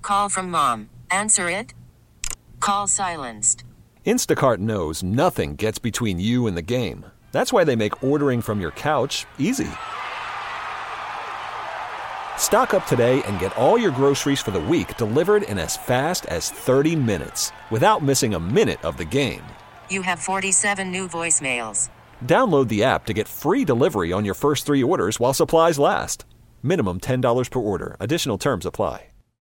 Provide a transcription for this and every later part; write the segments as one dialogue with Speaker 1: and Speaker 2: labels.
Speaker 1: Call from mom. Answer it. Call silenced.
Speaker 2: Instacart knows nothing gets between you and the game. That's why they make ordering from your couch easy. Stock up today and get all your groceries for the week delivered in as fast as 30 minutes without missing a minute of the game.
Speaker 1: You have 47 new voicemails.
Speaker 2: Download the app to get free delivery on your first 3 orders while supplies last. Minimum $10 per order. Additional terms apply.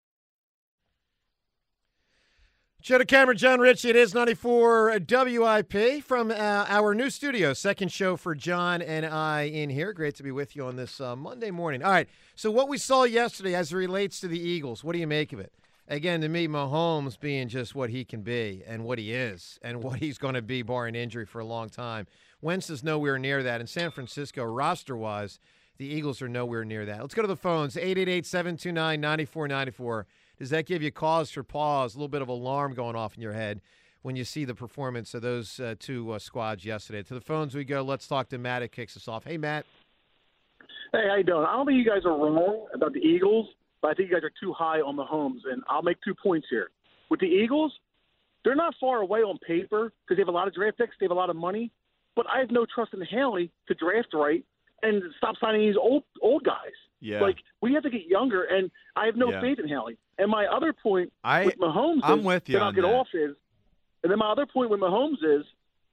Speaker 3: Joe DeCamera, John Ritchie. It is 94 WIP from our new studio. Second show for John and I in here. Great to be with you on this Monday morning. All right, so what we saw yesterday as it relates to the Eagles, what do you make of it? Again, to me, Mahomes being just what he can be and what he is and what he's going to be barring injury for a long time. Wentz is nowhere near that. In San Francisco, roster-wise, the Eagles are nowhere near that. Let's go to the phones, 888-729-9494. Does that give you cause for pause, a little bit of alarm going off in your head when you see the performance of those two squads yesterday? To the phones we go. Let's talk to Matt. It kicks us off. Hey, Matt.
Speaker 4: Hey, how you doing? I don't think you guys are wrong about the Eagles, but I think you guys are too high on Mahomes, and I'll make 2 points here. With the Eagles, they're not far away on paper because they have a lot of draft picks, they have a lot of money, but I have no trust in Haley to draft right and stop signing these old guys.
Speaker 5: Yeah.
Speaker 4: Like, we have to get younger, and I have no faith in Haley. And my other point with Mahomes
Speaker 5: I'm with you on that.
Speaker 4: and then my other point with Mahomes is,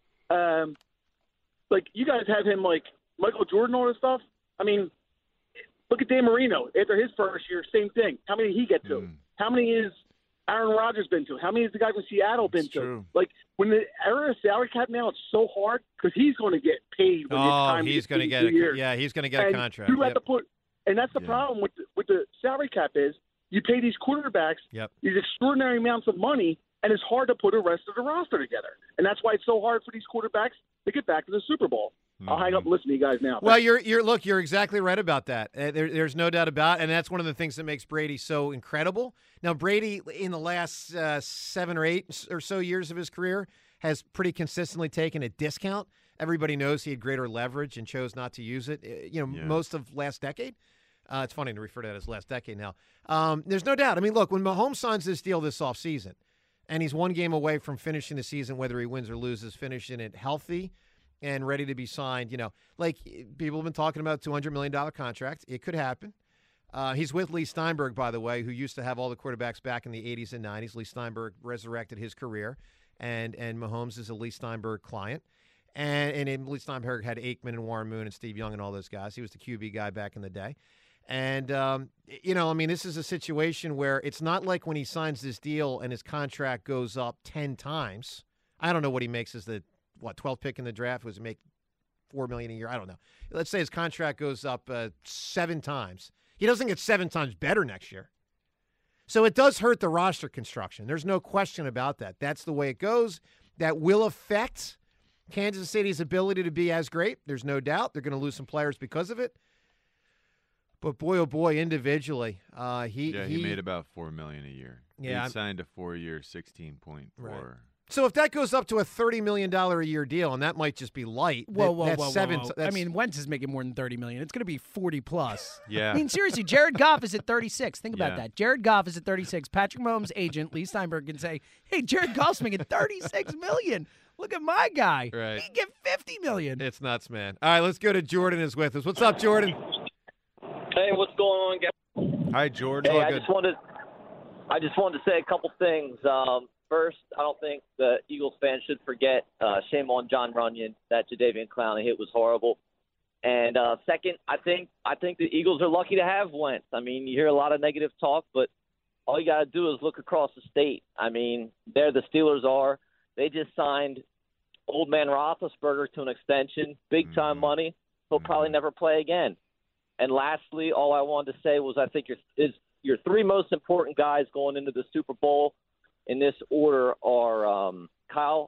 Speaker 4: like, you guys have him like Michael Jordan, all this stuff. I mean, look at Dan Marino. After his first year, same thing. How many did he get to? How many is Aaron Rodgers been to? How many has the guy from Seattle been to?
Speaker 5: True.
Speaker 4: Like, when the era of salary cap now, it's so hard because he's going to get paid. When it's time
Speaker 3: he's going to get he's going to get a contract.
Speaker 4: You have to put, and that's the problem with the salary cap is you pay these quarterbacks these extraordinary amounts of money, and it's hard to put the rest of the roster together. And that's why it's so hard for these quarterbacks to get back to the Super Bowl. I'll hang up and listen to you guys now.
Speaker 3: Well, you're exactly right about that. There's no doubt about it, and that's one of the things that makes Brady so incredible. Now, Brady, in the last 7 or 8 or so years of his career, has pretty consistently taken a discount. Everybody knows he had greater leverage and chose not to use it, most of last decade. It's funny to refer to that as last decade now. There's no doubt. I mean, look, when Mahomes signs this deal this offseason, and he's 1 game away from finishing the season, whether he wins or loses, finishing it healthy and ready to be signed, like people have been talking about a $200 million contract. It could happen. He's with Lee Steinberg, by the way, who used to have all the quarterbacks back in the 80s and 90s. Lee Steinberg resurrected his career, and Mahomes is a Lee Steinberg client. And Lee Steinberg had Aikman and Warren Moon and Steve Young and all those guys. He was the QB guy back in the day. And, this is a situation where it's not like when he signs this deal and his contract goes up 10 times. I don't know what he makes as the 12th pick in the draft. Was he make $4 million a year? I don't know. Let's say his contract goes up 7 times. He doesn't get 7 times better next year. So it does hurt the roster construction. There's no question about that. That's the way it goes. That will affect Kansas City's ability to be as great. There's no doubt. They're going to lose some players because of it. But boy, oh boy, individually, he
Speaker 5: made about $4 million a year.
Speaker 3: Yeah,
Speaker 5: he signed a 4-year, $16.4.
Speaker 3: Right. So if that goes up to a $30 million a year deal, and that might just be light.
Speaker 6: Whoa.
Speaker 3: That's,
Speaker 6: I mean, Wentz is making more than $30 million. It's going to be 40 plus.
Speaker 5: Yeah.
Speaker 6: I mean, seriously, Jared Goff is at 36. Think about that. Jared Goff is at 36. Patrick Mahomes' agent, Lee Steinberg, can say, "Hey, Jared Goff's making $36 million. Look at my guy.
Speaker 3: Right.
Speaker 6: He can get $50 million."
Speaker 3: It's nuts, man. All right, let's go to Jordan is with us. What's up, Jordan?
Speaker 7: Hey, what's going on, guys?
Speaker 5: Hi, Jordan.
Speaker 7: Hey, I just wanted to say a couple things. First, I don't think the Eagles fans should forget, shame on John Runyon. That Jadeveon Clowney hit was horrible. And second, I think the Eagles are lucky to have Wentz. I mean, you hear a lot of negative talk, but all you got to do is look across the state. I mean, there the Steelers are. They just signed old man Roethlisberger to an extension, big-time money. He'll probably never play again. And lastly, all I wanted to say was I think your 3 most important guys going into the Super Bowl in this order are Kyle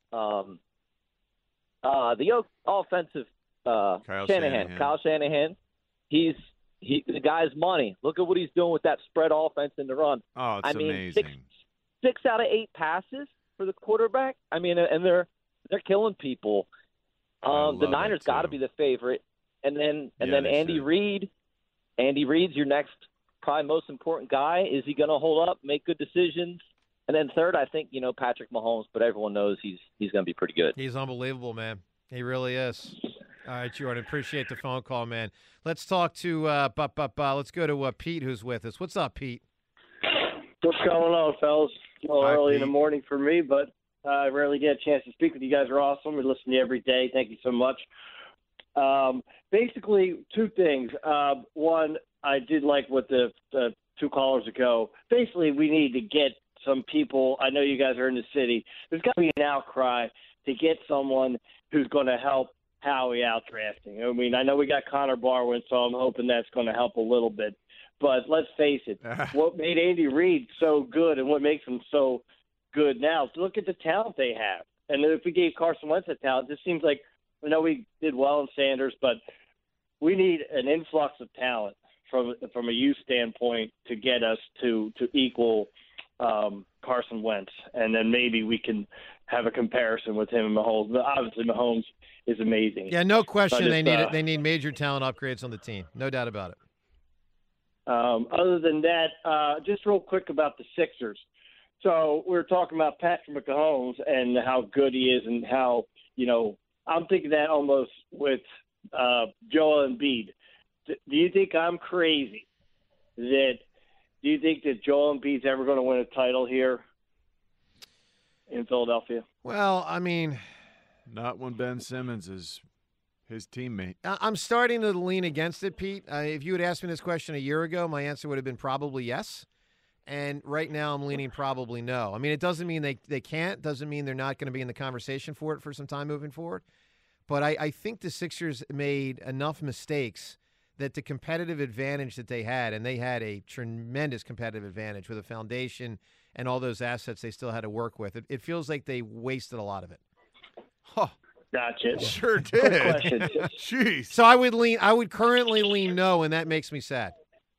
Speaker 7: offensive Shanahan. Kyle Shanahan. The guy's money. Look at what he's doing with that spread offense in the run.
Speaker 5: Oh, it's amazing.
Speaker 7: 6 out of 8 passes for the quarterback. I mean, and they're killing people. The Niners got to be the favorite. And then Andy Reid. Andy Reid's your next probably most important guy. Is he going to hold up, make good decisions? And then third, I think, Patrick Mahomes, but everyone knows he's going to be pretty good.
Speaker 3: He's unbelievable, man. He really is. All right, Jordan, appreciate the phone call, man. Let's talk to let's go to Pete, who's with us. What's up, Pete?
Speaker 8: What's going on, fellas? A little
Speaker 5: Hi,
Speaker 8: early
Speaker 5: Pete.
Speaker 8: in the morning for me, but I rarely get a chance to speak with you guys. Are awesome. We listen to you every day. Thank you so much. Basically, two things. One, I did like what the two callers ago. Basically, we need to get some people. I know you guys are in the city. There's got to be an outcry to get someone who's going to help Howie out drafting. I mean, I know we got Connor Barwin, so I'm hoping that's going to help a little bit. But let's face it, what made Andy Reid so good and what makes him so good now, look at the talent they have. And if we gave Carson Wentz that talent, this seems like, I know we did well in Sanders, but we need an influx of talent from a youth standpoint to get us to equal Carson Wentz. And then maybe we can have a comparison with him and Mahomes. But obviously, Mahomes is amazing.
Speaker 3: Yeah, no question.
Speaker 8: But
Speaker 3: They need major talent upgrades on the team. No doubt about it.
Speaker 8: Other than that, just real quick about the Sixers. So we were talking about Patrick Mahomes and how good he is and how, I'm thinking that almost with Joel Embiid. Do you think I'm crazy do you think that Joel Embiid's ever going to win a title here in Philadelphia?
Speaker 3: Well, I mean,
Speaker 5: Not when Ben Simmons is his teammate.
Speaker 3: I'm starting to lean against it, Pete. If you had asked me this question a year ago, my answer would have been probably yes. And right now I'm leaning probably no. I mean, it doesn't mean they can't. Doesn't mean they're not going to be in the conversation for it for some time moving forward. But I think the Sixers made enough mistakes that the competitive advantage that they had, and they had a tremendous competitive advantage with a foundation and all those assets they still had to work with. It feels like they wasted a lot of it.
Speaker 5: Huh.
Speaker 8: Gotcha.
Speaker 5: Sure
Speaker 8: Quick
Speaker 5: did.
Speaker 8: question.
Speaker 5: Jeez.
Speaker 3: So I would currently lean no, and that makes me sad.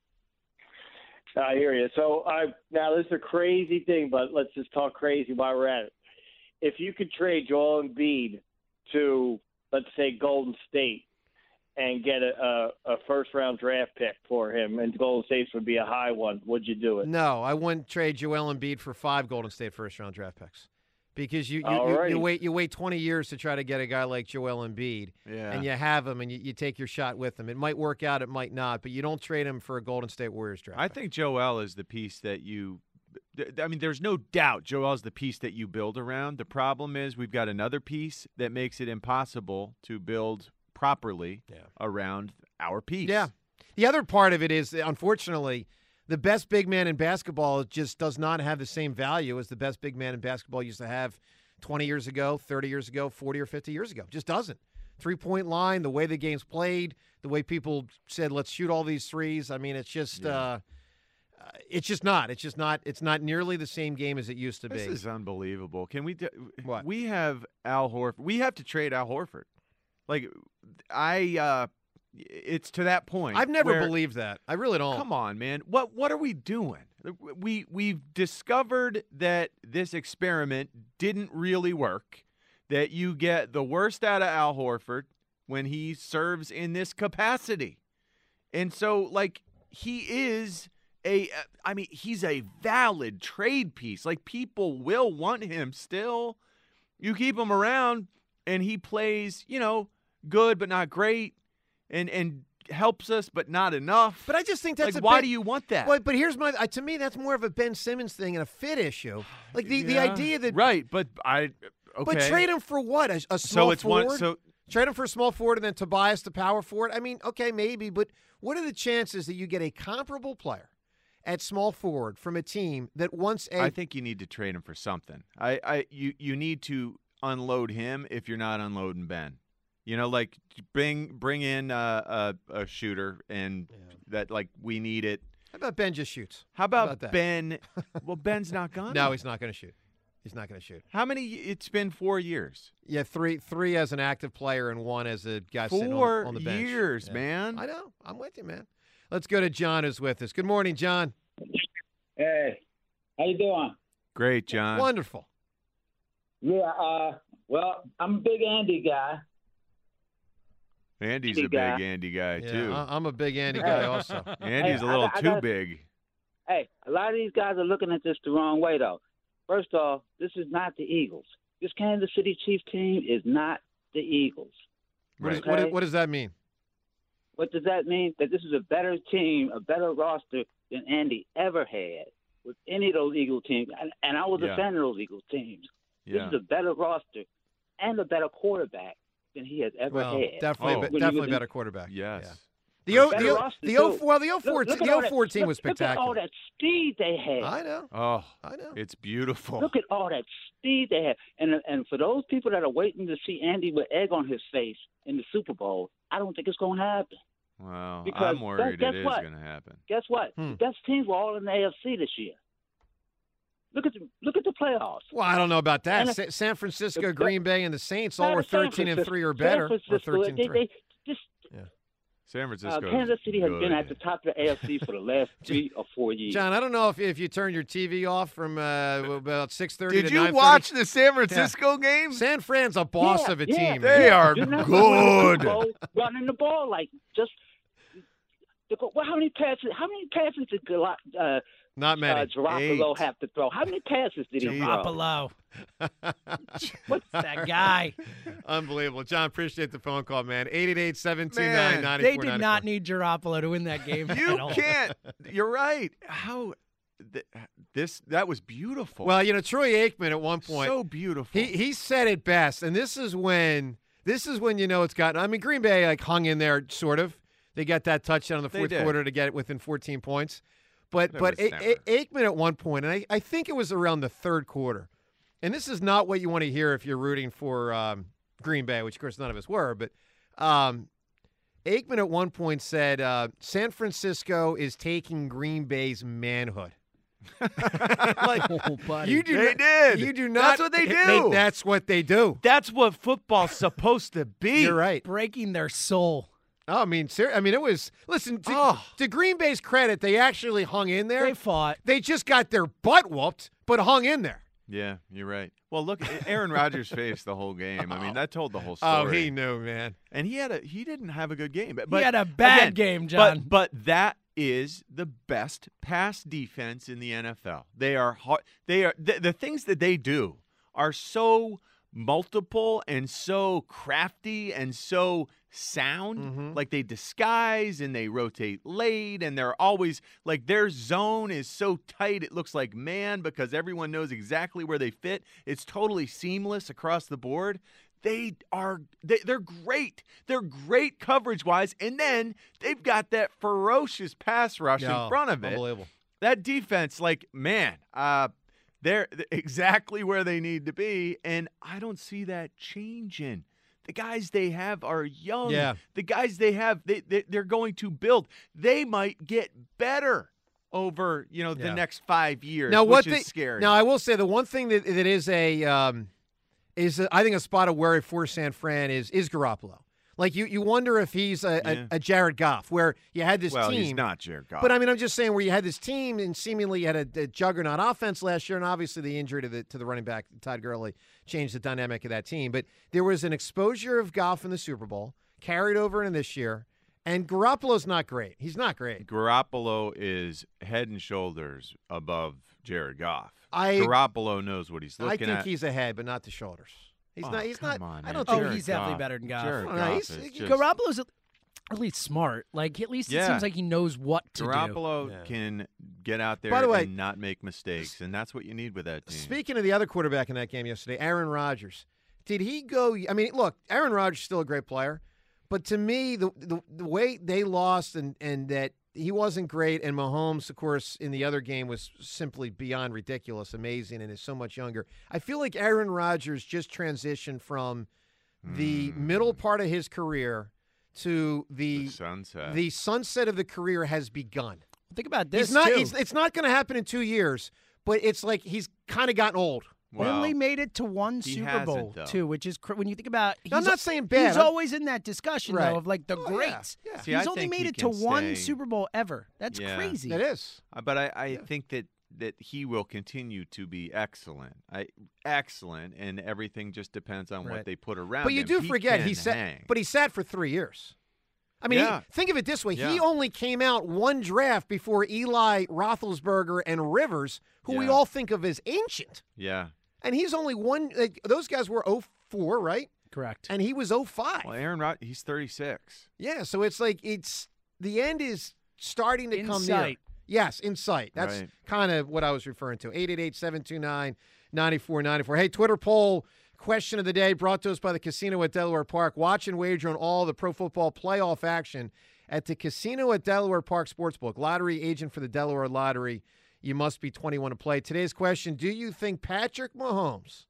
Speaker 8: I hear you. So now this is a crazy thing, but let's just talk crazy while we're at it. If you could trade Joel Embiid to, let's say, Golden State and get a first-round draft pick for him, and Golden State would be a high one, would you do it?
Speaker 3: No, I wouldn't trade Joel Embiid for 5 Golden State first-round draft picks. Because you wait 20 years to try to get a guy like Joel Embiid,
Speaker 5: Yeah.
Speaker 3: and you have him, and you take your shot with him. It might work out, it might not, but you don't trade him for a Golden State Warriors draft.
Speaker 5: I think Joel is the piece that you – I mean, there's no doubt Joel is the piece that you build around. The problem is we've got another piece that makes it impossible to build properly around our piece.
Speaker 3: Yeah. The other part of it is, unfortunately – the best big man in basketball just does not have the same value as the best big man in basketball used to have 20 years ago, 30 years ago, 40 or 50 years ago. Just doesn't. Three-point line, the way the game's played, the way people said, let's shoot all these threes. I mean, it's just not. It's not nearly the same game as it used to be.
Speaker 5: This is unbelievable. Can we
Speaker 3: What?
Speaker 5: We have Al Horford. We have to trade Al Horford. It's to that point.
Speaker 3: I've never
Speaker 5: where-
Speaker 3: believed that. I really don't.
Speaker 5: Come on, man. What are we doing? We've discovered that this experiment didn't really work, that you get the worst out of Al Horford when he serves in this capacity. And so, he's a valid trade piece. People will want him still. You keep him around, and he plays, good but not great. And helps us, but not enough.
Speaker 3: But I just think that's
Speaker 5: why do you want that?
Speaker 3: Well, but here's to me, that's more of a Ben Simmons thing and a fit issue. The idea that
Speaker 5: but okay.
Speaker 3: But trade him for what? A small forward?
Speaker 5: So
Speaker 3: trade him for a small forward and then Tobias the power forward? I mean, okay, maybe, but what are the chances that you get a comparable player at small forward from a team that wants
Speaker 5: I think you need to trade him for something. You need to unload him if you're not unloading Ben. Bring in a shooter, and that we need it.
Speaker 3: How about Ben just shoots?
Speaker 5: How about
Speaker 3: that?
Speaker 5: Ben? Well, Ben's not gonna.
Speaker 3: No, he's not going to shoot. He's not going to shoot.
Speaker 5: How many? It's been 4 years.
Speaker 3: Yeah, three as an active player and 1 as a guy sitting
Speaker 5: 4
Speaker 3: on the bench.
Speaker 5: 4 years,
Speaker 3: Yeah.
Speaker 5: man.
Speaker 3: I know. I'm with you, man. Let's go to John, who's with us. Good morning, John.
Speaker 9: Hey, how you doing?
Speaker 5: Great, John.
Speaker 3: Wonderful.
Speaker 9: Yeah, well, I'm a big Andy guy.
Speaker 5: Andy's
Speaker 9: Andy
Speaker 5: a
Speaker 9: guy.
Speaker 5: big Andy guy,
Speaker 3: Yeah,
Speaker 5: too.
Speaker 3: I'm a big Andy guy also.
Speaker 5: Andy's
Speaker 9: Hey,
Speaker 5: a little
Speaker 9: I
Speaker 5: too
Speaker 9: got-
Speaker 5: big.
Speaker 9: Hey, a lot of these guys are looking at this the wrong way, though. First off, this is not the Eagles. This Kansas City Chiefs team is not the Eagles.
Speaker 3: What,
Speaker 5: Right.
Speaker 3: what, what does that mean?
Speaker 9: What does that mean? That this is a better team, a better roster than Andy ever had with any of those Eagle teams. And I was
Speaker 5: Yeah.
Speaker 9: a fan of those Eagles teams.
Speaker 5: Yeah.
Speaker 9: This is a better roster and a better quarterback than he has ever
Speaker 3: Well,
Speaker 9: had.
Speaker 3: definitely,
Speaker 5: Oh.
Speaker 3: a
Speaker 9: When he
Speaker 3: definitely
Speaker 9: was in-
Speaker 3: better quarterback.
Speaker 5: Yes.
Speaker 3: Yeah.
Speaker 9: Better roster, too.
Speaker 3: The 04
Speaker 9: Look
Speaker 3: team
Speaker 9: at all that-
Speaker 3: was
Speaker 9: look
Speaker 3: spectacular.
Speaker 9: at all that speed they had.
Speaker 3: I know.
Speaker 5: Oh,
Speaker 3: I know.
Speaker 5: it's beautiful.
Speaker 9: Look at all that speed they have. And for those people that are waiting to see Andy with egg on his face in the Super Bowl, I don't think it's going to happen.
Speaker 5: Well,
Speaker 9: Because
Speaker 5: I'm worried
Speaker 9: guess
Speaker 5: it is
Speaker 9: what?
Speaker 5: going to happen.
Speaker 9: Guess what?
Speaker 3: Hmm.
Speaker 9: The best teams were all in the AFC this year. Look at the playoffs.
Speaker 3: Well, I don't know about that.
Speaker 9: And
Speaker 3: San Francisco,
Speaker 9: the-
Speaker 3: Green Bay, and the Saints all
Speaker 9: Not
Speaker 3: were
Speaker 9: San
Speaker 3: 13-3 or
Speaker 9: Francisco-
Speaker 3: better.
Speaker 9: San
Speaker 3: Or
Speaker 9: Francisco,
Speaker 3: 13-3.
Speaker 9: just
Speaker 5: San Francisco.
Speaker 9: Kansas City has been at the top of the AFC for the last 3 or 4 years.
Speaker 3: John, I don't know if you turned your TV off from about 6:30
Speaker 5: Did
Speaker 3: to
Speaker 5: you
Speaker 3: 9:30.
Speaker 5: watch the San Francisco game?
Speaker 3: San Fran's a boss
Speaker 9: Yeah,
Speaker 3: of a
Speaker 9: yeah.
Speaker 3: team.
Speaker 5: They
Speaker 3: man.
Speaker 5: are
Speaker 9: You're not
Speaker 5: good.
Speaker 9: running the ball like just. Well, how many passes did
Speaker 3: Not many.
Speaker 9: Garoppolo
Speaker 5: 8.
Speaker 9: have to throw? How many passes did he throw?
Speaker 6: Garoppolo. What's that guy?
Speaker 3: Unbelievable. John, appreciate the phone call, man. 888-729-9494.
Speaker 6: They did not need Garoppolo to win that game.
Speaker 5: You
Speaker 6: at all.
Speaker 5: can't. You're right. How that was beautiful.
Speaker 3: Well, Troy Aikman at one point,
Speaker 5: so beautiful.
Speaker 3: he said it best, and this is when it's gotten. I mean, Green Bay hung in there, sort of. They got that touchdown in the
Speaker 5: They
Speaker 3: fourth
Speaker 5: did.
Speaker 3: quarter to get it within 14 points. But
Speaker 5: That was never.
Speaker 3: Aikman at one point, and I think it was around the third quarter, and this is not what you want to hear if you're rooting for Green Bay, which of course none of us were, but Aikman at one point said, San Francisco is taking Green Bay's manhood.
Speaker 6: Oh, buddy.
Speaker 3: You do
Speaker 5: They
Speaker 3: not,
Speaker 5: did.
Speaker 3: You do not.
Speaker 5: That's what they do.
Speaker 3: That's what they do.
Speaker 5: That's what football's supposed to be.
Speaker 3: You're right.
Speaker 6: breaking their soul.
Speaker 3: Oh, I mean, it was. Listen, to Green Bay's credit, they actually hung in there.
Speaker 6: They fought.
Speaker 3: They just got their butt whooped, but hung in there.
Speaker 5: Yeah, you're right. Well, look, Aaron Rodgers faced the whole game. I mean, that told the whole story.
Speaker 3: Oh, he knew, man.
Speaker 5: And he didn't have a good game. But
Speaker 6: He had a bad
Speaker 5: again,
Speaker 6: game, John.
Speaker 5: But that is the best pass defense in the NFL. They are hard. They are the things that they do are so multiple and so crafty and so sound.
Speaker 3: Mhm.
Speaker 5: Like they disguise and they rotate late, and they're always like their zone is so tight it looks like man because everyone knows exactly where they fit. It's totally seamless across the board. They're great. They're great coverage wise, and then they've got that ferocious pass rush in front of it.
Speaker 3: Unbelievable.
Speaker 5: That defense, they're exactly where they need to be, and I don't see that changing. The guys they have are young.
Speaker 3: Yeah.
Speaker 5: The guys they have, they're going to build. They might get better over the
Speaker 3: Yeah.
Speaker 5: next 5 years,
Speaker 3: Now,
Speaker 5: which is scary.
Speaker 3: Now, I will say the one thing that is I think a spot of worry for San Fran is Garoppolo. Like you wonder if he's a Jared Goff, where you had this
Speaker 5: well,
Speaker 3: team.
Speaker 5: he's not Jared Goff.
Speaker 3: But I mean, I'm just saying where you had this team and seemingly you had a juggernaut offense last year, and obviously the injury to the running back Todd Gurley changed the dynamic of that team. But there was an exposure of Goff in the Super Bowl carried over into this year, and Garoppolo's not great. He's not great.
Speaker 5: Garoppolo is head and shoulders above Jared Goff.
Speaker 3: I-
Speaker 5: Garoppolo knows what he's
Speaker 3: I
Speaker 5: looking
Speaker 3: think
Speaker 5: at.
Speaker 3: he's ahead, but not the shoulders. He's
Speaker 5: Oh,
Speaker 3: not. He's
Speaker 5: come
Speaker 3: not.
Speaker 5: on,
Speaker 3: I
Speaker 5: man.
Speaker 3: don't
Speaker 6: Oh,
Speaker 3: think.
Speaker 5: Jared
Speaker 6: he's definitely
Speaker 5: Goff.
Speaker 6: better than Goff.
Speaker 5: Jared
Speaker 3: Oh, no,
Speaker 5: Goff
Speaker 3: he's-
Speaker 5: is
Speaker 3: he-
Speaker 5: just-
Speaker 6: Garoppolo's at least smart. Like at least it
Speaker 5: Yeah.
Speaker 6: seems like he knows what to do.
Speaker 5: Garoppolo
Speaker 3: Yeah.
Speaker 5: can get out there
Speaker 3: By the way,
Speaker 5: and not make mistakes, and that's what you need with that team.
Speaker 3: Speaking of the other quarterback in that game yesterday, Aaron Rodgers. Did he go? I mean, look, Aaron Rodgers is still a great player, but to me, the way they lost and that he wasn't great, and Mahomes, of course, in the other game was simply beyond ridiculous, amazing, and is so much younger. I feel like Aaron Rodgers just transitioned from the middle part of his career to the
Speaker 5: sunset.
Speaker 3: The sunset of the career has begun.
Speaker 6: Think about this
Speaker 3: He's not.
Speaker 6: too.
Speaker 3: It's not going to happen in 2 years, but it's like he's kind of gotten old.
Speaker 5: Well,
Speaker 6: Only made it to one
Speaker 5: he
Speaker 6: Super
Speaker 5: hasn't,
Speaker 6: Bowl
Speaker 5: though.
Speaker 6: too, which is when you think about.
Speaker 3: I'm not saying bad.
Speaker 6: He's
Speaker 3: I'm-
Speaker 6: always in that discussion
Speaker 3: Right.
Speaker 6: though of like the
Speaker 3: Oh, yeah,
Speaker 6: greats.
Speaker 3: yeah.
Speaker 5: See,
Speaker 6: He's
Speaker 5: I
Speaker 6: only
Speaker 5: think
Speaker 6: made
Speaker 5: he
Speaker 6: it to
Speaker 5: can
Speaker 6: one
Speaker 5: stay-
Speaker 6: Super Bowl ever. That's
Speaker 5: Yeah.
Speaker 6: crazy.
Speaker 3: It is.
Speaker 5: But I think that that he will continue to be excellent. Excellent, and everything just depends on what they put around him.
Speaker 3: But you do forget he sat for 3 years. I mean, think of it this way. Yeah. He only came out one draft before Eli, Roethlisberger, and Rivers, who we all think of as ancient.
Speaker 5: Yeah.
Speaker 3: And he's only one. Those guys were 04, right?
Speaker 6: Correct.
Speaker 3: And he was 05.
Speaker 5: Well, Aaron Rodgers, he's 36.
Speaker 3: Yeah, so it's like the end is starting to come near. Yes, in sight. That's kind of what I was referring to. 888-729-9494. Hey, Twitter poll. Question of the day brought to us by the Casino at Delaware Park. Watch and wager on all the pro football playoff action at the Casino at Delaware Park Sportsbook. Lottery agent for the Delaware Lottery. You must be 21 to play. Today's question, do you think Patrick Mahomes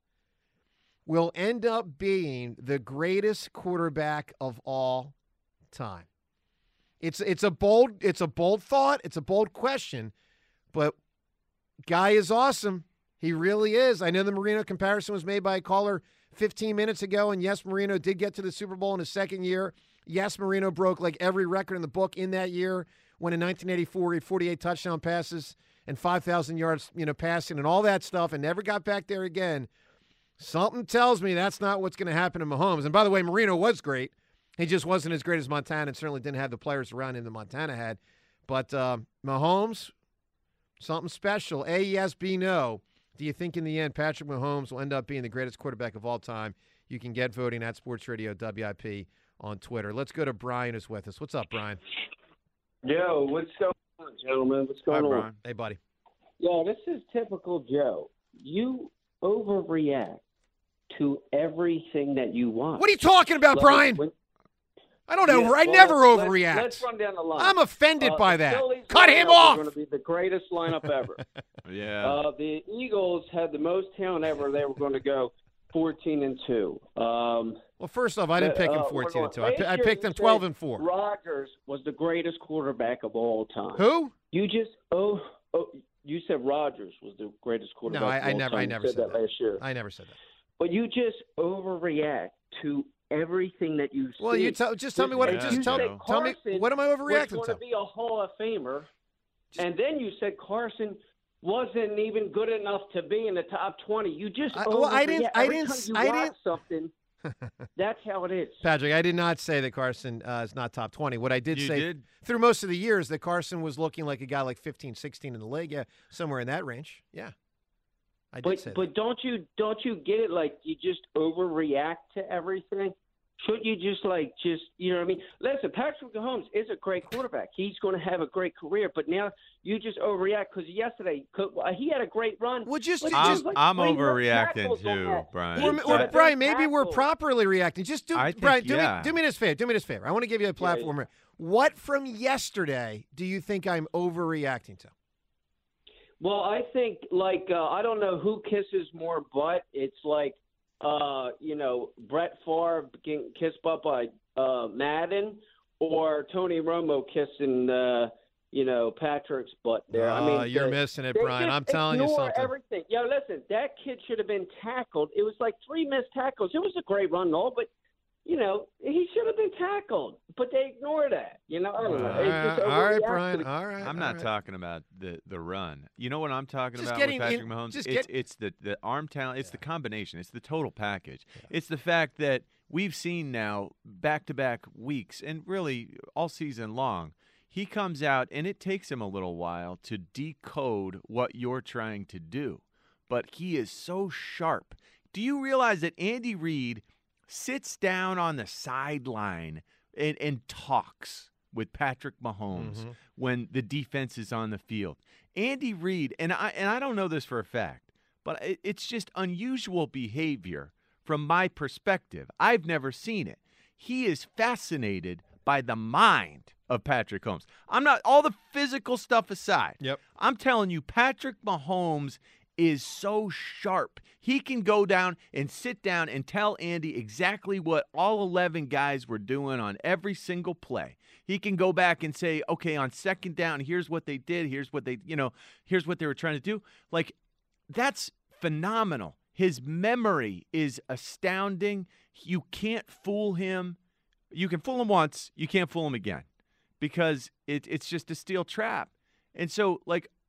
Speaker 3: will end up being the greatest quarterback of all time? It's a bold thought. It's a bold question, but guy is awesome. He really is. I know the Marino comparison was made by a caller 15 minutes ago, and yes, Marino did get to the Super Bowl in his second year. Yes, Marino broke like every record in the book in that year when in 1984 he had 48 touchdown passes and 5,000 yards, passing and all that stuff and never got back there again. Something tells me that's not what's going to happen to Mahomes. And by the way, Marino was great. He just wasn't as great as Montana and certainly didn't have the players around him that Montana had. But Mahomes, something special. A, yes, B, no. Do you think in the end Patrick Mahomes will end up being the greatest quarterback of all time? You can get voting at Sports Radio WIP on Twitter. Let's go to Brian who's with us. What's up, Brian?
Speaker 10: Yo, what's going on, gentlemen? What's going on?
Speaker 5: Brian.
Speaker 3: Hey, buddy.
Speaker 10: Yeah, this is typical Joe. You overreact to everything that you want.
Speaker 3: What are you talking about, Brian? I don't know. I never overreact.
Speaker 10: Let's run down the line.
Speaker 3: I'm offended by that.
Speaker 10: Phillies
Speaker 3: Cut him off.
Speaker 10: Going to be the greatest lineup ever.
Speaker 5: Yeah.
Speaker 10: The Eagles had the most talent ever. They were going to go 14-2.
Speaker 3: Well, first off, I didn't pick him 14-2. I picked him 12-4.
Speaker 10: Rodgers was the greatest quarterback of all time.
Speaker 3: Who?
Speaker 10: You just you said Rodgers was the greatest quarterback.
Speaker 3: No,
Speaker 10: of all time.
Speaker 3: I never said that
Speaker 10: last year.
Speaker 3: I never said that.
Speaker 10: But you just overreact to everything that you see.
Speaker 3: Well, you just tell me what. Just tell me what am I overreacting to?
Speaker 10: Was going to be a Hall of Famer, and then you said Carson wasn't even good enough to be in the top 20. You just overreact. Every time you watch something. That's how it is.
Speaker 3: Patrick, I did not say that Carson is not top 20. What I did say through most of the years that Carson was looking like a guy like 15, 16 in the league. Yeah, somewhere in that range. Yeah. I did say that.
Speaker 10: But don't you get it? Like you just overreact to everything. Shouldn't you just you know what I mean? Listen, Patrick Mahomes is a great quarterback. He's going to have a great career. But now you just overreact because yesterday he had a great run.
Speaker 3: Well,
Speaker 5: I'm overreacting too, Brian.
Speaker 3: Or Brian, maybe we're properly reacting. Brian, do me this favor. I want to give you a platform here. What from yesterday do you think I'm overreacting to?
Speaker 10: Well, I think I don't know who kisses more butt. It's like Brett Favre getting kissed butt by Madden, or Tony Romo kissing Patrick's butt there. I mean,
Speaker 3: you're missing it, Brian. I'm telling you something.
Speaker 10: Everything. Yeah, listen, that kid should have been tackled. It was like 3 missed tackles. It was a great run, all, but he should have been tackled, but they ignore that. I don't know.
Speaker 3: All right, Brian. All right.
Speaker 5: I'm not talking about the run. You know what I'm talking about with Patrick Mahomes? It's the arm talent. It's the combination. It's the total package. Yeah. It's the fact that we've seen now back-to-back weeks and really all season long, he comes out and it takes him a little while to decode what you're trying to do. But he is so sharp. Do you realize that Andy Reid sits down on the sideline and talks with Patrick Mahomes when the defense is on the field? Andy Reid, and I don't know this for a fact, but it's just unusual behavior from my perspective. I've never seen it. He is fascinated by the mind of Patrick Mahomes. I'm not, all the physical stuff aside.
Speaker 3: Yep.
Speaker 5: I'm telling you, Patrick Mahomes is so sharp. He can go down and sit down and tell Andy exactly what all 11 guys were doing on every single play. He can go back and say, okay, on second down, here's what they did. Here's what here's what they were trying to do. Like, that's phenomenal. His memory is astounding. You can't fool him. You can fool him once. You can't fool him again because it's just a steel trap. And so, like,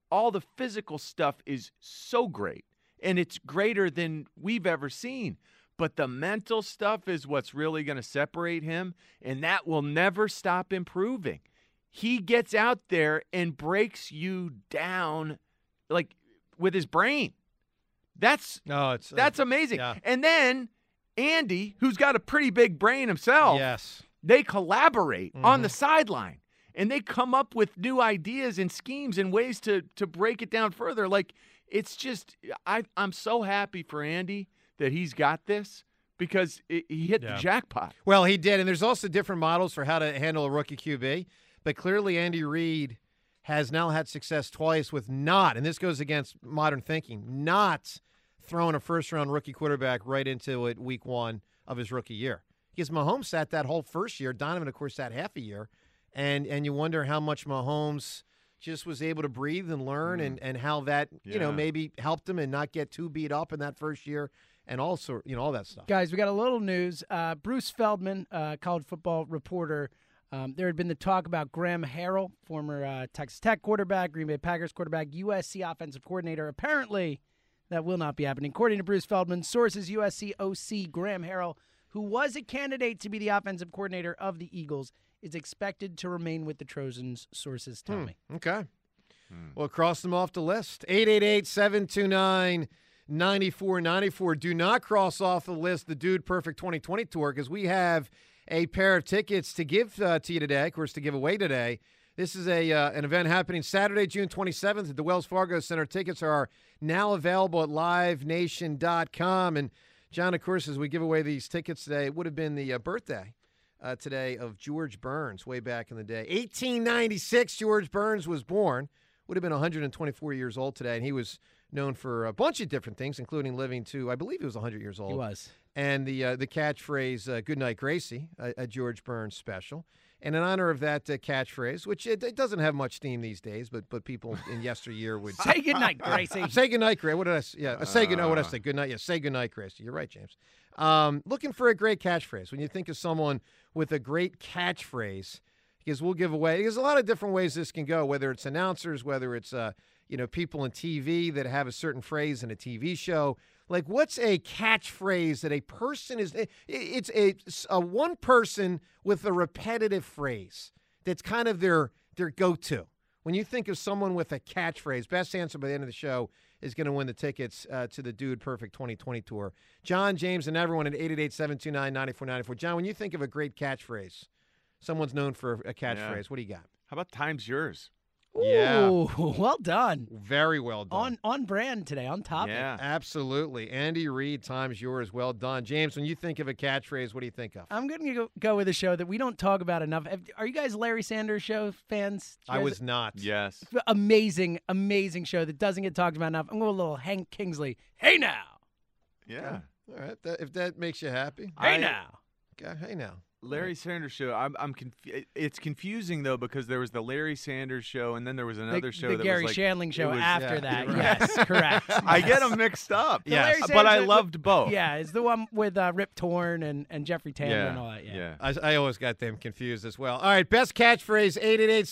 Speaker 5: all the physical stuff is so great, and it's greater than we've ever seen. But the mental stuff is what's really going to separate him, and that will never stop improving. He gets out there and breaks you down like with his brain. That's amazing.
Speaker 3: Yeah.
Speaker 5: And then Andy, who's got a pretty big brain himself,
Speaker 3: Yes.
Speaker 5: they collaborate on the sideline, and they come up with new ideas and schemes and ways to break it down further. Like, it's just I'm so happy for Andy that he's got this because he hit the jackpot.
Speaker 3: Well, he did, and there's also different models for how to handle a rookie QB. But clearly Andy Reid has now had success twice with not, and this goes against modern thinking, not throwing a first-round rookie quarterback right into it week one of his rookie year. Because Mahomes sat that whole first year. Donovan, of course, sat half a year. And you wonder how much Mahomes just was able to breathe and learn and how that, maybe helped him and not get too beat up in that first year and also, all that stuff.
Speaker 6: Guys, we got a little news. Bruce Feldman, college football reporter, there had been the talk about Graham Harrell, former Texas Tech quarterback, Green Bay Packers quarterback, USC offensive coordinator. Apparently, that will not be happening. According to Bruce Feldman, sources USC OC Graham Harrell, who was a candidate to be the offensive coordinator of the Eagles, is expected to remain with the Trojans, sources tell me.
Speaker 3: Okay. Well, cross them off the list. 888-729-9494. Do not cross off the list the Dude Perfect 2020 Tour because we have a pair of tickets to give to you today, of course, to give away today. This is an event happening Saturday, June 27th at the Wells Fargo Center. Tickets are now available at livenation.com. And, John, of course, as we give away these tickets today, it would have been the birthday today of George Burns way back in the day. 1896, George Burns was born. Would have been 124 years old today, and he was known for a bunch of different things, including living to, I believe he was 100 years old.
Speaker 6: He was.
Speaker 3: And the catchphrase, Good Night, Gracie, a George Burns special. And in honor of that catchphrase, which it doesn't have much steam these days, but people in yesteryear would
Speaker 6: say good night, Gracie.
Speaker 3: Say good night, Gracie. What did I say? Yeah, say good night. What did I say? Good night. Yeah, say good night, Gracie. You're right, James. Looking for a great catchphrase. When you think of someone with a great catchphrase, because we'll give away. There's a lot of different ways this can go. Whether it's announcers, whether it's people in TV that have a certain phrase in a TV show. Like, what's a catchphrase that a person is? It's a one person with a repetitive phrase that's kind of their go-to. When you think of someone with a catchphrase, best answer by the end of the show is going to win the tickets to the Dude Perfect 2020 Tour. John, James, and everyone at 888-729-9494. John, when you think of a great catchphrase, someone's known for a catchphrase, what do you got?
Speaker 5: How about time's yours?
Speaker 6: Ooh, well done.
Speaker 3: Very well done.
Speaker 6: On brand today, on topic.
Speaker 5: Yeah.
Speaker 3: Absolutely. Andy Reid, time's yours. Well done. James, when you think of a catchphrase, what do you think of?
Speaker 6: I'm going to go with a show that we don't talk about enough. Are you guys Larry Sanders Show fans?
Speaker 3: I was not.
Speaker 5: Yes.
Speaker 6: Amazing, amazing show that doesn't get talked about enough. I'm going with a little Hank Kingsley. Hey now.
Speaker 5: Yeah.
Speaker 3: All right. If that makes you happy.
Speaker 6: Hey now.
Speaker 3: Okay. Hey now.
Speaker 5: Larry Sanders Show. It's confusing though because there was the Larry Sanders Show and then there was another show.
Speaker 6: The
Speaker 5: that
Speaker 6: Gary
Speaker 5: was like,
Speaker 6: Shandling Show after that.
Speaker 3: Right.
Speaker 6: Yes, correct.
Speaker 5: I get them mixed up.
Speaker 3: Yes.
Speaker 5: But I loved both.
Speaker 6: Yeah, it's the one with Rip Torn and Jeffrey Tambor and all that. Yeah.
Speaker 3: I always got them confused as well. All right, best catchphrase,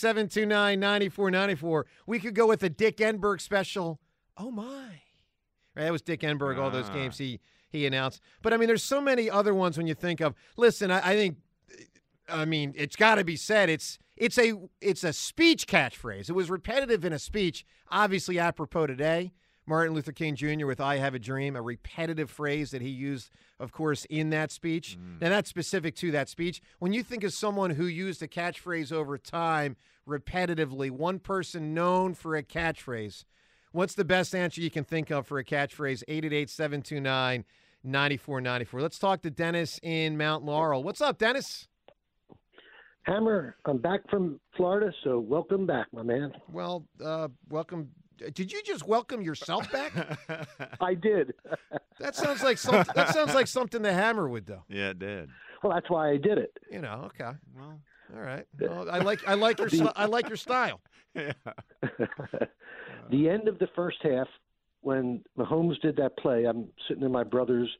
Speaker 3: 888-729-9494. We could go with the Dick Enberg special. Oh, my. Right, that was Dick Enberg, all those games he announced. But, I mean, there's so many other ones when you think of. Listen, I think, it's got to be said. It's a speech catchphrase. It was repetitive in a speech, obviously apropos today. Martin Luther King Jr. with I Have a Dream, a repetitive phrase that he used, of course, in that speech. Now, that's specific to that speech. When you think of someone who used a catchphrase over time repetitively, one person known for a catchphrase, what's the best answer you can think of for a catchphrase? 888-729-9494. Let's talk to Dennis in Mount Laurel. What's up, Dennis?
Speaker 11: Hammer, I'm back from Florida, so welcome back, my man.
Speaker 3: Well, welcome. Did you just welcome yourself back?
Speaker 11: I did.
Speaker 3: That sounds like something. That sounds like something the Hammer would do.
Speaker 5: Yeah, it did.
Speaker 11: Well, that's why I did it.
Speaker 3: Okay. Well, all right. Well, I like your style.
Speaker 5: Yeah.
Speaker 11: The end of the first half, when Mahomes did that play, I'm sitting in my brother's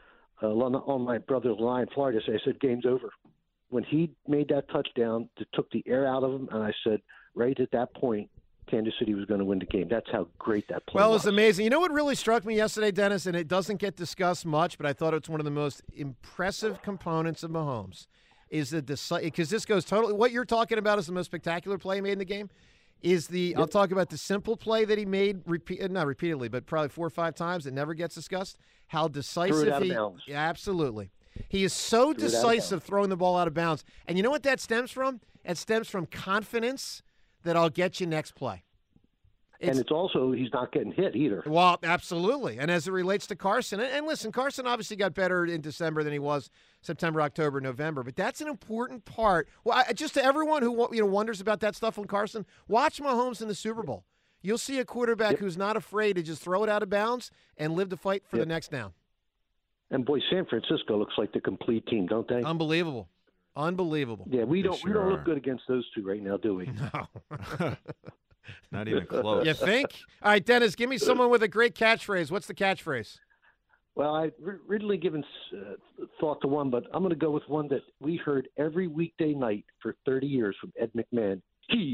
Speaker 11: on my brother's line in Florida. So I said, "Game's over." When he made that touchdown, it took the air out of him, and I said, right at that point, Kansas City was going to win the game. That's how great that play
Speaker 3: Well, it
Speaker 11: was.
Speaker 3: was amazing. You know what really struck me yesterday, Dennis, and it doesn't get discussed much, but I thought it's one of the most impressive components of Mahomes is because this goes totally – what you're talking about is the most spectacular play made in the game is I'll talk about the simple play that he made, not repeatedly, but probably 4 or 5 times that never gets discussed, how decisive he – yeah, absolutely. He is so decisive throwing the ball out of bounds. And you know what that stems from? It stems from confidence that I'll get you next play.
Speaker 11: And it's also he's not getting hit either.
Speaker 3: Well, absolutely. And as it relates to Carson, and listen, Carson obviously got better in December than he was September, October, November. But that's an important part. Well, just to everyone who wonders about that stuff on Carson, watch Mahomes in the Super Bowl. You'll see a quarterback who's not afraid to just throw it out of bounds and live to fight for the next down.
Speaker 11: And boy, San Francisco looks like the complete team, don't they?
Speaker 3: Unbelievable. Yeah,
Speaker 11: we don't look good against those two right now, do we?
Speaker 3: No.
Speaker 5: Not even close.
Speaker 3: You think? All right, Dennis, give me someone with a great catchphrase. What's the catchphrase?
Speaker 11: Well, I've originally given thought to one, but I'm going to go with one that we heard every weekday night for 30 years from Ed McMahon.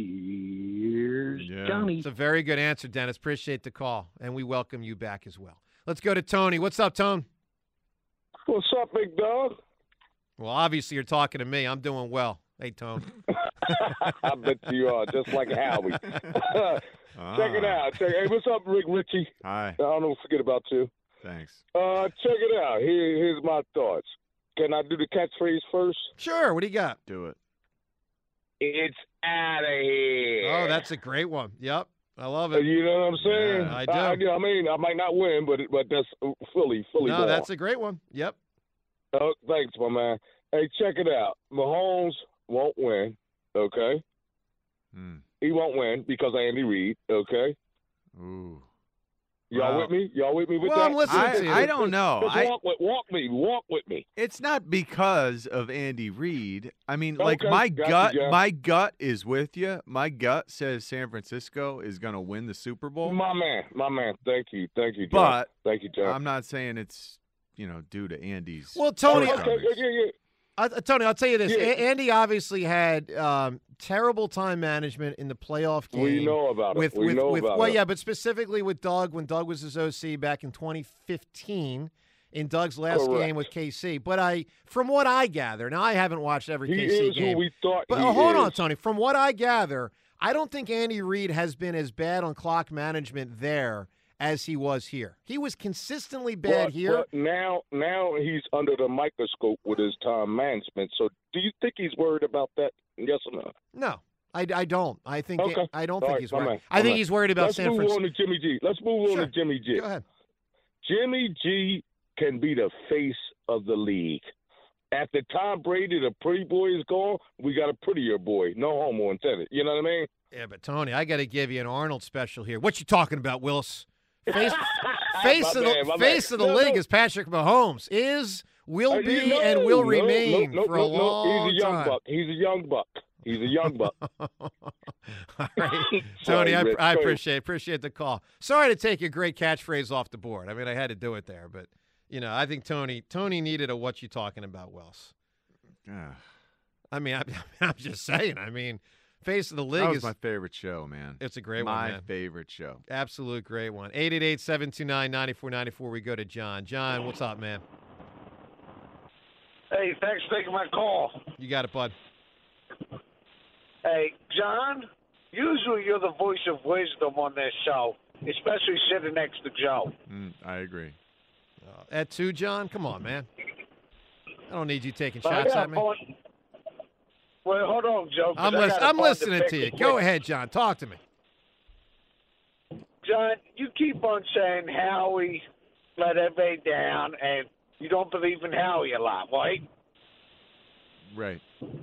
Speaker 11: Here's Johnny.
Speaker 3: It's a very good answer, Dennis. Appreciate the call, and we welcome you back as well. Let's go to Tony. What's up, Tone?
Speaker 12: What's up, big dog?
Speaker 3: Well, obviously you're talking to me. I'm doing well. Hey, Tone.
Speaker 12: I bet you are, just like Howie. Check it out. Hey, what's up, Rick Ritchie?
Speaker 5: Hi.
Speaker 12: I don't forget about you.
Speaker 5: Thanks.
Speaker 12: Check it out. Here's my thoughts. Can I do the catchphrase first?
Speaker 3: Sure. What do you got?
Speaker 5: Do it.
Speaker 12: It's out of here.
Speaker 3: Oh, that's a great one. Yep. I love it.
Speaker 12: You know what I'm saying?
Speaker 3: Yeah, I do.
Speaker 12: I mean, I might not win, but that's fully
Speaker 3: No,
Speaker 12: ball.
Speaker 3: that's a great one. Yep.
Speaker 12: Oh, thanks, my man. Hey, check it out. Mahomes won't win, okay? He won't win because of Andy Reid, okay?
Speaker 5: Ooh.
Speaker 12: Y'all with me? Y'all with me with
Speaker 3: well,
Speaker 12: that?
Speaker 3: I'm listening to you.
Speaker 5: I don't know.
Speaker 12: Just walk with me.
Speaker 5: It's not because of Andy Reid. I mean,
Speaker 12: Okay,
Speaker 5: my
Speaker 12: got you, John.
Speaker 5: my gut is with you. My gut says San Francisco is going to win the Super Bowl.
Speaker 12: My man. Thank you, John.
Speaker 5: But
Speaker 12: thank you, John.
Speaker 5: I'm not saying it's due to Andy's.
Speaker 3: Well, Tony.
Speaker 12: Okay, yeah.
Speaker 3: Tony, I'll tell you this.
Speaker 12: Yeah.
Speaker 3: Andy obviously had terrible time management in the playoff game.
Speaker 12: We know about it. We know about
Speaker 3: well,
Speaker 12: it.
Speaker 3: yeah, but specifically with Doug when Doug was his OC back in 2015 in Doug's last
Speaker 12: Correct.
Speaker 3: game with KC. But from what I gather, now I haven't watched every
Speaker 12: He
Speaker 3: KC
Speaker 12: is
Speaker 3: game.
Speaker 12: who we thought
Speaker 3: But
Speaker 12: he
Speaker 3: hold
Speaker 12: is.
Speaker 3: on, Tony. From what I gather, I don't think Andy Reid has been as bad on clock management there as he was here. He was consistently bad here.
Speaker 12: But now he's under the microscope with his time management. So do you think he's worried about that? Yes or no?
Speaker 3: No, I don't. I think
Speaker 12: Okay.
Speaker 3: I don't
Speaker 12: All
Speaker 3: think
Speaker 12: right,
Speaker 3: he's
Speaker 12: my
Speaker 3: worried.
Speaker 12: man,
Speaker 3: I
Speaker 12: my
Speaker 3: think
Speaker 12: man.
Speaker 3: he's worried about
Speaker 12: Let's
Speaker 3: San
Speaker 12: move
Speaker 3: Francisco.
Speaker 12: on to Jimmy G. Let's move
Speaker 3: Sure.
Speaker 12: on to Jimmy G.
Speaker 3: Go ahead.
Speaker 12: Jimmy G can be the face of the league. After Tom Brady, the pretty boy is gone, we got a prettier boy. No homo intended. You know what I mean?
Speaker 3: Yeah, but Tony, I got to give you an Arnold special here. What you talking about, Willis? Face of the league is Patrick Mahomes. Will be and will remain for a long
Speaker 12: He's a young
Speaker 3: time.
Speaker 12: buck. He's a young buck.
Speaker 3: All right.
Speaker 12: Sorry,
Speaker 3: Tony,
Speaker 12: Rich.
Speaker 3: I
Speaker 12: Sorry.
Speaker 3: appreciate the call. Sorry to take your great catchphrase off the board. I mean, I had to do it there, but I think Tony needed a what you talking about, Wells. I mean, I'm just saying. I mean, face of the league
Speaker 5: That was
Speaker 3: is
Speaker 5: my favorite show, man.
Speaker 3: It's a great one,
Speaker 5: My
Speaker 3: man.
Speaker 5: favorite show.
Speaker 3: Absolute great one. 888-729-9494. We go to John. John, what's up, man?
Speaker 13: Hey, thanks for taking my call.
Speaker 3: You got it, bud.
Speaker 13: Hey, John, usually you're the voice of wisdom on this show, especially sitting next to Joe.
Speaker 5: I agree.
Speaker 3: At 2, John? Come on, man. I don't need you taking
Speaker 13: But I
Speaker 3: shots
Speaker 13: got
Speaker 3: at me.
Speaker 13: fun. Well, hold on, Joe. 'cause
Speaker 3: I'm listening to you. Go ahead, John. Talk to me.
Speaker 13: John, you keep on saying Howie let everybody down, and you don't believe in Howie a lot, right?
Speaker 5: Right.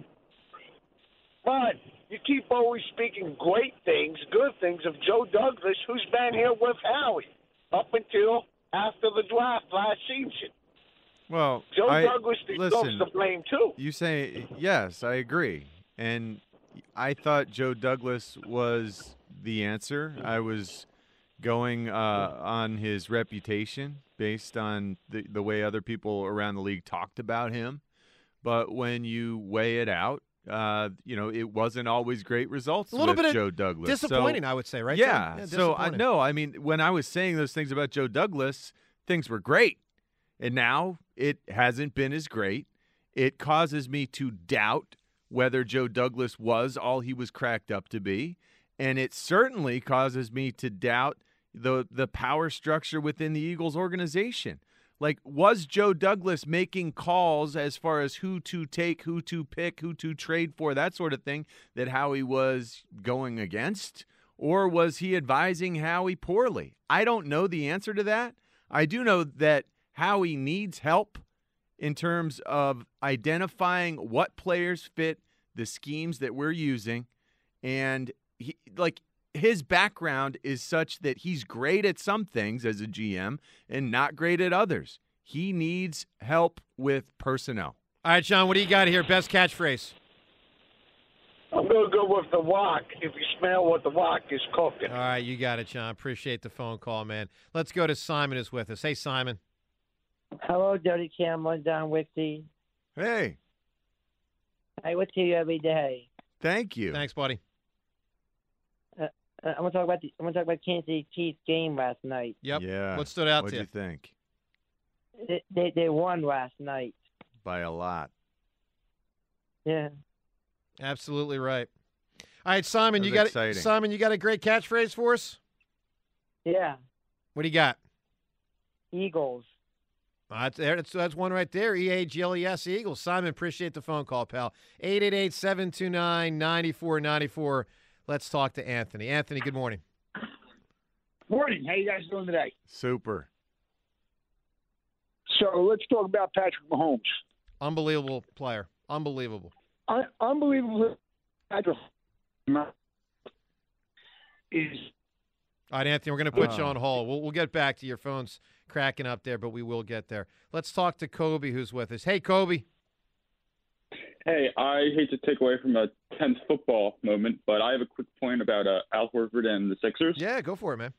Speaker 13: But you keep always speaking great things, good things of Joe Douglas, who's been here with Howie up until after the draft last season.
Speaker 5: Well,
Speaker 13: Joe Douglas deserves the blame, too.
Speaker 5: You say, yes, I agree. And I thought Joe Douglas was the answer. I was going on his reputation based on the way other people around the league talked about him. But when you weigh it out, it wasn't always great results
Speaker 3: A little
Speaker 5: with
Speaker 3: bit
Speaker 5: Joe Douglas.
Speaker 3: disappointing,
Speaker 5: So,
Speaker 3: I would say, right?
Speaker 5: Yeah.
Speaker 3: Tim?
Speaker 5: So
Speaker 3: disappointing.
Speaker 5: I mean, when I was saying those things about Joe Douglas, things were great, and now it hasn't been as great. It causes me to doubt whether Joe Douglas was all he was cracked up to be, and it certainly causes me to doubt the power structure within the Eagles organization. Like, was Joe Douglas making calls as far as who to take, who to pick, who to trade for, that sort of thing, that Howie was going against? Or was he advising Howie poorly? I don't know the answer to that. I do know that Howie needs help in terms of identifying what players fit the schemes that we're using. And his background is such that he's great at some things as a GM and not great at others. He needs help with personnel.
Speaker 3: All right, John, what do you got here? Best catchphrase.
Speaker 13: I'm going to go with the wok if you smell what the wok is cooking.
Speaker 3: All right, you got it, John. Appreciate the phone call, man. Let's go to Simon who's with us. Hey, Simon.
Speaker 14: Hello, Dirty Cameron, Don Wixie.
Speaker 5: Hey.
Speaker 14: I would see you every day.
Speaker 5: Thank you.
Speaker 3: Thanks, buddy.
Speaker 14: I'm gonna talk about Kansas City Chiefs game last night.
Speaker 3: Yep.
Speaker 5: Yeah.
Speaker 3: What stood out
Speaker 5: What'd
Speaker 3: to
Speaker 5: you think?
Speaker 14: They won last night.
Speaker 5: By a lot.
Speaker 14: Yeah.
Speaker 3: Absolutely right. All right, Simon,
Speaker 5: That
Speaker 3: you
Speaker 5: was
Speaker 3: got
Speaker 5: exciting.
Speaker 3: Simon, you got a great catchphrase for us?
Speaker 14: Yeah.
Speaker 3: What do you got?
Speaker 14: Eagles.
Speaker 3: That's one right there. EAGLES Eagles. Simon, appreciate the phone call, pal. 888-729-9494. Let's talk to Anthony. Anthony, good morning.
Speaker 15: Morning. How you guys doing today?
Speaker 5: Super.
Speaker 15: So let's talk about Patrick Mahomes.
Speaker 3: Unbelievable player. Unbelievable.
Speaker 15: Unbelievable. Patrick is.
Speaker 3: All right, Anthony, we're going to put you on hold. We'll get back to your phone's cracking up there, but we will get there. Let's talk to Kobe, who's with us. Hey, Kobe.
Speaker 16: Hey, I hate to take away from a tense football moment, but I have a quick point about Al Horford and the Sixers.
Speaker 3: Yeah, go for it, man.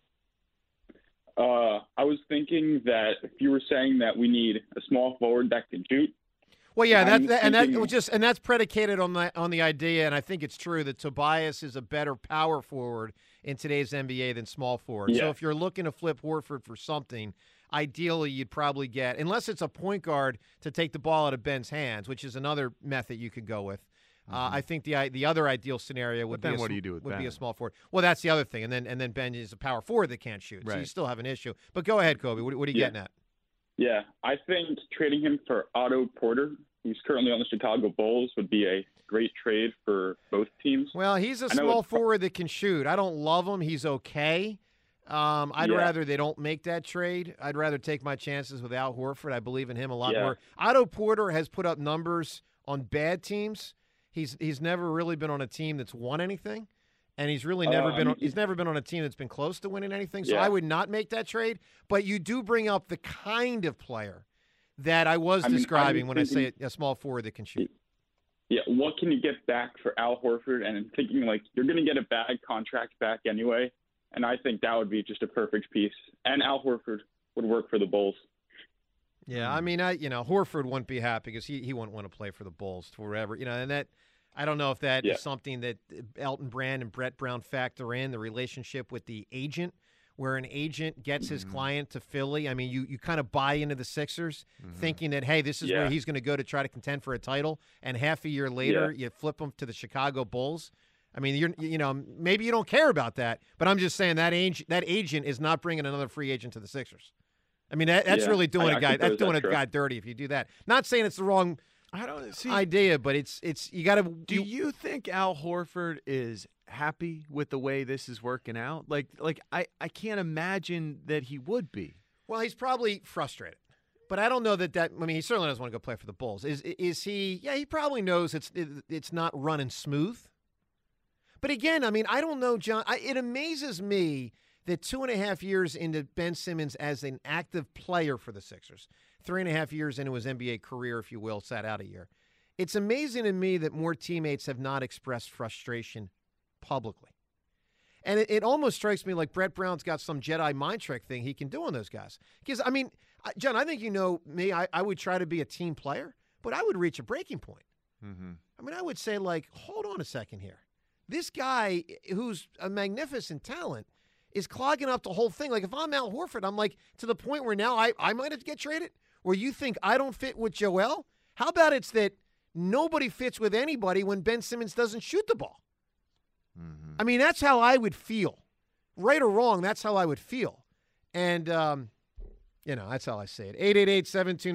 Speaker 16: I was thinking that if you were saying that we need a small forward that can shoot.
Speaker 3: Well, yeah, that's predicated on the idea, and I think it's true that Tobias is a better power forward in today's NBA than small forward.
Speaker 16: Yeah.
Speaker 3: So if you're looking to flip Horford for something, ideally you'd probably get, unless it's a point guard to take the ball out of Ben's hands, which is another method you could go with. I think the other ideal scenario would
Speaker 5: But then
Speaker 3: be
Speaker 5: what do you do with
Speaker 3: be
Speaker 5: Ben?
Speaker 3: a small forward. Well, that's the other thing, and then Ben is a power forward that can't shoot, so you
Speaker 16: Right.
Speaker 3: still have an issue. But go ahead, Kobe. What are you getting at?
Speaker 16: Yeah, I think trading him for Otto Porter, who's currently on the Chicago Bulls, would be a great trade for both teams.
Speaker 3: Well, he's a
Speaker 16: I know
Speaker 3: small
Speaker 16: it's-
Speaker 3: forward that can shoot. I don't love him. He's okay. I'd
Speaker 16: Yeah.
Speaker 3: rather they don't make that trade. I'd rather take my chances with Al Horford. I believe in him a lot
Speaker 16: Yeah.
Speaker 3: more. Otto Porter has put up numbers on bad teams. He's never really been on a team that's won anything, and he's really never he's never been on a team that's been close to winning anything. So
Speaker 16: Yeah.
Speaker 3: I would not make that trade. But you do bring up the kind of player that I was describing when I say a small forward that can shoot.
Speaker 16: Yeah, what can you get back for Al Horford? And I'm thinking, like, you're going to get a bad contract back anyway, and I think that would be just a perfect piece. And Al Horford would work for the Bulls.
Speaker 3: Yeah, I mean, Horford wouldn't be happy because he wouldn't want to play for the Bulls forever. And that I don't know if that is something that Elton Brand and Brett Brown factor in, the relationship with the agent, where an agent gets his client to Philly. I mean, you kind of buy into the Sixers thinking that, hey, this is where he's going to go to try to contend for a title, and half a year later you flip him to the Chicago Bulls. I mean, maybe you don't care about that, but I'm just saying that agent is not bringing another free agent to the Sixers. I mean, that's really doing a guy dirty if you do that. Not saying it's the wrong idea, but it's you got to.
Speaker 5: Do you think Al Horford is happy with the way this is working out? Like I can't imagine that he would be.
Speaker 3: Well, he's probably frustrated, but I don't know that. I mean, he certainly doesn't want to go play for the Bulls. Is he? Yeah, he probably knows it's not running smooth. But again, I mean, I don't know, John. It amazes me that 2.5 years into Ben Simmons as an active player for the Sixers, 3.5 years into his NBA career, if you will, sat out a year. It's amazing to me that more teammates have not expressed frustration publicly. And it almost strikes me like Brett Brown's got some Jedi mind trick thing he can do on those guys. Because, I mean, John, I think you know me. I would try to be a team player, but I would reach a breaking point. I mean, I would say, like, hold on a second here. This guy, who's a magnificent talent, is clogging up the whole thing. Like, if I'm Al Horford, I'm like, to the point where now I might have to get traded, where you think I don't fit with Joel? How about it's that nobody fits with anybody when Ben Simmons doesn't shoot the ball? I mean, that's how I would feel. Right or wrong, that's how I would feel. And, that's how I say it.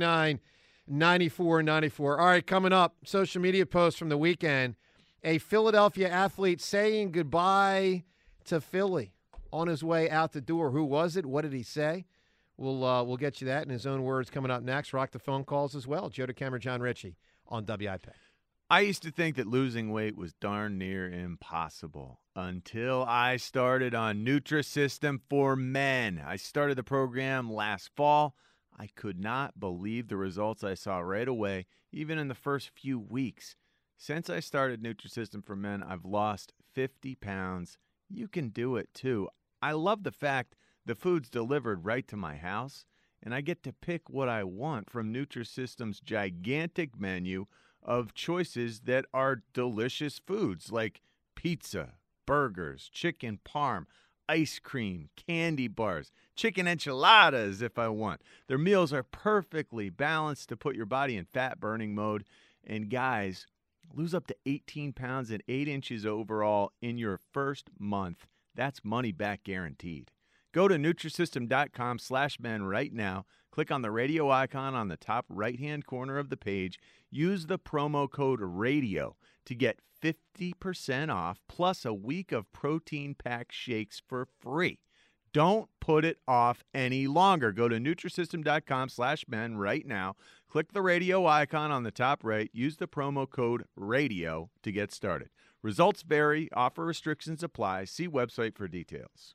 Speaker 3: 888-729-9494. All right, coming up, social media post from the weekend. A Philadelphia athlete saying goodbye to Philly on his way out the door. Who was it? What did he say? We'll get you that in his own words coming up next. Rock the phone calls as well. Joe DeCamera, John Ritchie on WIP.
Speaker 5: I used to think that losing weight was darn near impossible until I started on Nutrisystem for Men. I started the program last fall. I could not believe the results I saw right away, even in the first few weeks. Since I started Nutrisystem for Men, I've lost 50 pounds. You can do it too. I love the fact the food's delivered right to my house, and I get to pick what I want from Nutrisystem's gigantic menu of choices that are delicious foods like pizza, burgers, chicken parm, ice cream, candy bars, chicken enchiladas if I want. Their meals are perfectly balanced to put your body in fat-burning mode. And guys, lose up to 18 pounds and 8 inches overall in your first month. That's money back guaranteed. Go to Nutrisystem.com/men right now. Click on the radio icon on the top right-hand corner of the page. Use the promo code RADIO to get 50% off plus a week of protein pack shakes for free. Don't put it off any longer. Go to Nutrisystem.com/men right now. Click the radio icon on the top right. Use the promo code RADIO to get started. Results vary. Offer restrictions apply. See website for details.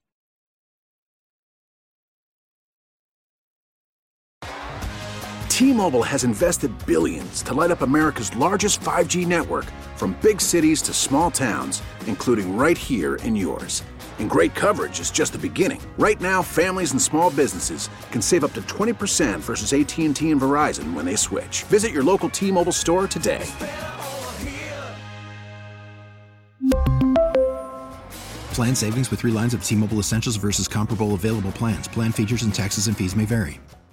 Speaker 17: T-Mobile has invested billions to light up America's largest 5G network, from big cities to small towns, including right here in yours. And great coverage is just the beginning. Right now, families and small businesses can save up to 20% versus AT&T and Verizon when they switch. Visit your local T-Mobile store today.
Speaker 18: Plan savings with 3 lines of T-Mobile Essentials versus comparable available plans. Plan features and taxes and fees may vary.